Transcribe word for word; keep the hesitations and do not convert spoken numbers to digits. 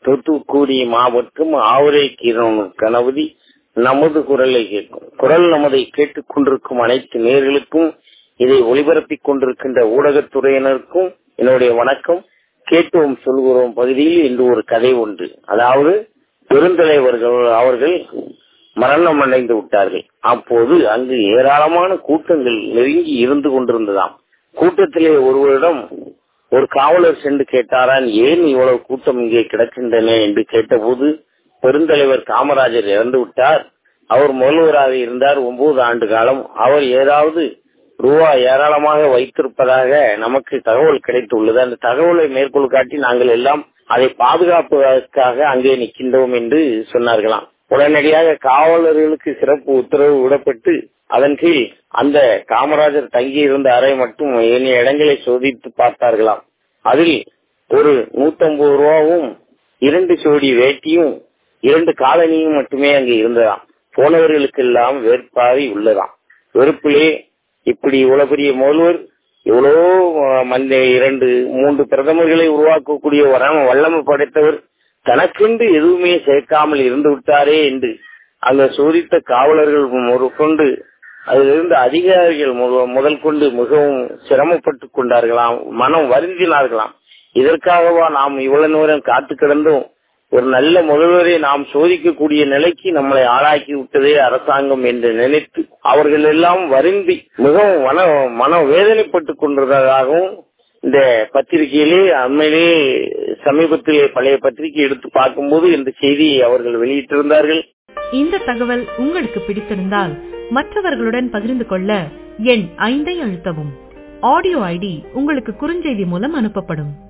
தூத்துக்குடி மாவட்டம் ஆவுரை கீரன் கணபதி. நமது குரலை கேட்கும் குரல் நமதை கேட்டுக் கொண்டிருக்கும் அனைத்து நேயர்களுக்கும், இதை ஒளிபரப்பிக் கொண்டிருக்கின்ற ஊடகத்துறையினருக்கும் என்னுடைய வணக்கம். கேட்டோம் சொல்கிறோம் பகுதியில் இன்று ஒரு கதை உண்டு. அதாவது பெருந்தலைவர்கள் அவர்கள் மரணம் அடைந்து விட்டார்கள். அப்போது அங்கு ஏராளமான கூட்டங்கள் நெருங்கி இருந்து கொண்டிருந்ததாம். கூட்டத்திலே ஒருவரிடம் ஒரு காவலர் சென்று கேட்டாரான், ஏன் இவ்வளவு கூட்டம் இங்கே கிடக்கின்றன என்று கேட்டபோது, பெருந்தலைவர் காமராஜர் இறந்து விட்டார், அவர் முதல்வராக இருந்தார் ஒன்பது ஆண்டு காலம், அவர் ஏதாவது ரூபாய் ஏராளமாக வைத்திருப்பதாக நமக்கு தகவல் கிடைத்துள்ளது, அந்த தகவலை மேற்கோள் காட்டி நாங்கள் எல்லாம் அதை பாதுகாப்பதற்காக அங்கே நிற்கின்றோம் என்று சொன்னார்களாம். உடனடியாக காவலர்களுக்கு சிறப்பு உத்தரவு விடப்பட்டு அதன் கீழ் அந்த காமராஜர் தங்கி இருந்த அறை மட்டும் ஏனைய இடங்களை சோதித்து பார்த்தார்களாம். அதில் ஒரு நூத்தி ஐம்பது ரூபாவும் இரண்டு சோடி வேட்டியும் இரண்டு காலனியும் மட்டுமே அங்கு இருந்ததாம். போனவர்களுக்கு எல்லாம் வேட்பாரி உள்ளதாம். வெறுப்பிலே இப்படி இவ்வளவு பெரிய முதல்வர், இவ்வளோ மந்த இரண்டு மூன்று பிரதமர்களை உருவாக்கக்கூடிய வல்லமை படைத்தவர் தனக்கென்று எதுவுமே சேர்க்காமல் இருந்து விட்டாரே என்று அங்க சோதித்த காவலர்கள் கொண்டு அதிலிருந்து அதிகாரிகள் முதல் கொண்டு மிகவும் சிரமப்பட்டு கொண்டார்களாம், மனம் வருந்தினார்களாம். இதற்காகவா நாம் இவ்வளவு நேரம் காத்து கிடந்தோம், ஒரு நல்ல முதல்வரை நாம் சோதிக்கக்கூடிய நிலைக்கு நம்மளை ஆளாக்கி விட்டதே அரசாங்கம் என்று நினைத்து அவர்கள் எல்லாம் வருந்தி மிகவும் மன மன வேதனைப்பட்டு கொண்டிருந்ததாகவும் இந்த பத்திரிகையிலே அண்மையிலே சமீபத்திலே பழைய பத்திரிகை எடுத்து பார்க்கும்போது இந்த செய்தியை அவர்கள் வெளியிட்டிருந்தார்கள். இந்த தகவல் உங்களுக்கு பிடித்திருந்தால் மற்றவர்களுடன் பகிர்ந்து கொள்ள எண் ஐந்தை அழுத்தவும். ஆடியோ ஐடி உங்களுக்கு குறுஞ்செய்தி மூலம் அனுப்பப்படும்.